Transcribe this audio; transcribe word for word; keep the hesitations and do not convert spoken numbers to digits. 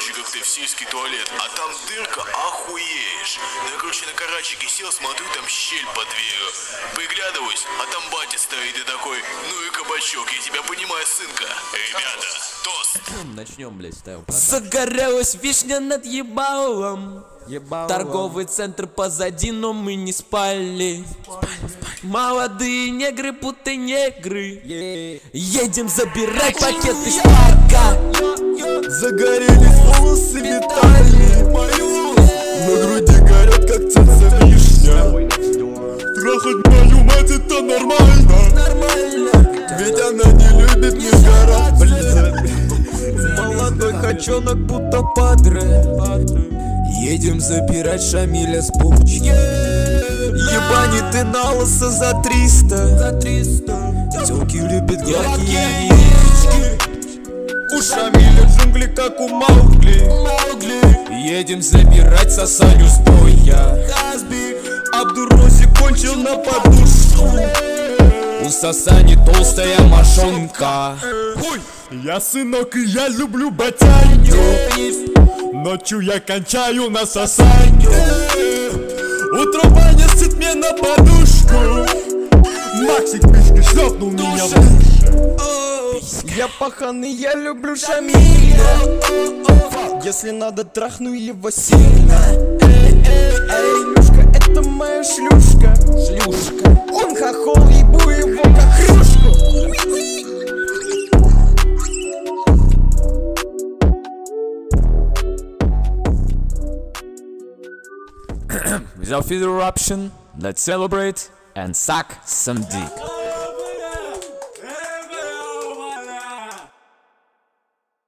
короче, как ты в сельский туалет, а там дырка, охуеешь. Ну я, короче, на карачике сел, смотрю, там щель под дверью. Приглядываюсь, а там батя стоит и такой: ну и кабачок, я тебя понимаю, сынка. Ребята, тост. Начнем, блядь, ставим. Загорелась вишня над ебалом. Ебало. Торговый центр позади, но мы не спали. Молодые негры, будто негры. Yeah. Едем забирать пакет из парка. Загорелись волосы Виталий. На груди горят, как цаца вишня. Трахать мою мать это нормально. Нормально. Ведь она не любит не сгорать. Молодой хачонок, будто падре. Едем забирать Шамиля с булочки. Ебани ты на лысо за триста. Тёлки любят яркие яички. У Шамиля джунгли, как у Маугли. Едем забирать Сасаню с боя. Абдурози кончил на подушку. У Сасани толстая мошонка. Я сынок и я люблю батяню. Ночью я кончаю на сосанью. Утром Ваня сит мне на подушку. Максик пишки шлепнул меня в душе. Я паханый, я люблю Шамиля. Если надо, трахну его сильно. Эй, Люшка, это моя шлюшка. Шлюшка. Он хохол, ебу его как хрюшку. Without further eruption, let's celebrate and suck some dick.